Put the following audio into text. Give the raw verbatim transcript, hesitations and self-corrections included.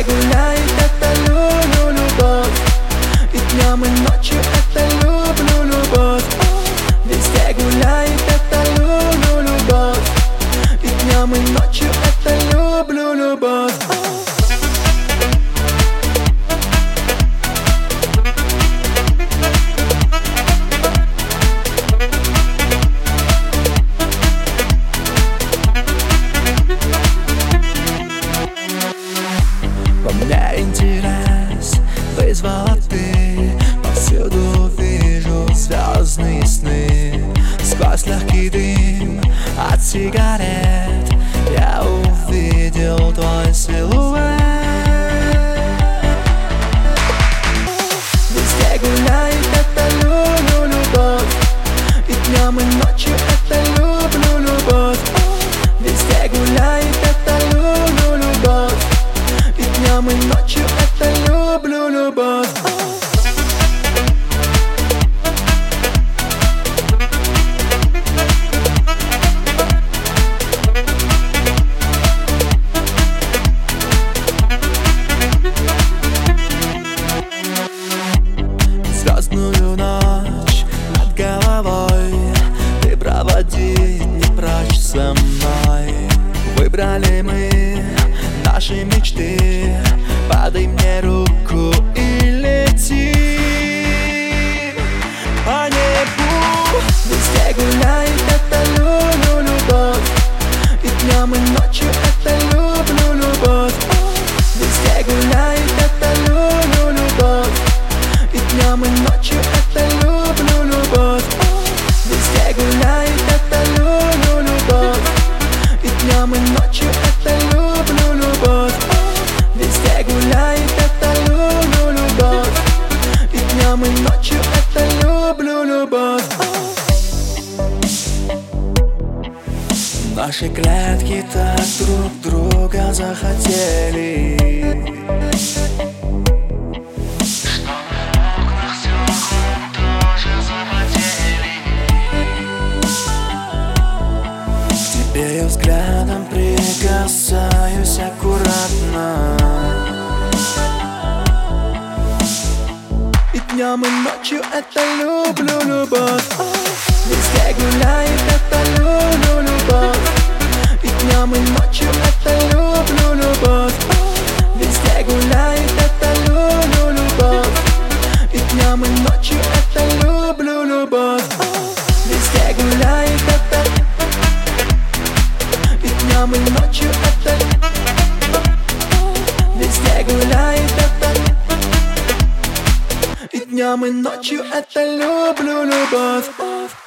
гуляет, это люблю любовь. И днем и ночью это люблю любовь. Везде гуляет, это люблю любовь. И днем и ночью это люблю любовь. Во мне интерес вызвала ты, повсюду вижу звездные сны. Сквозь легкий дым от сигарет я увидел твой силуэт. Везде гуляет, это люблю любовь. И днем и ночью это люблю любовь. Везде гуляет, это люблю любовь. И днем и ночью это люблю любовь. Звездную ночь над головой ты проводить не прочь со мной. Выбрали мы наши мечты, подай мне руку и лети по небу. Везде гуляет, это люблю любовь. И днем и ночью это люблю любовь. Везде гуляет, это люблю любовь. И днем и ночью это люблю любовь. Везде гуляет, это люблю любовь. И днем и ночью это люблю любовь. Везде гуляет, это люблю любовь. И днем и ночью это люблю любовь. Наши клетки так друг друга захотели, что на окнах стеклом тоже запотели. К тебе я взглядом прикасаюсь аккуратно. И днем и ночью это люблю любовь. Везде гуляет, это люблю любовь. И днем и ночью это люблю любовь. Везде гуляет, это люблю любовь. И днем и ночью это люблю любовь. Везде гуляет, это. И днем и ночью это. Везде гуляет, это. И днем и ночью это люблю любовь.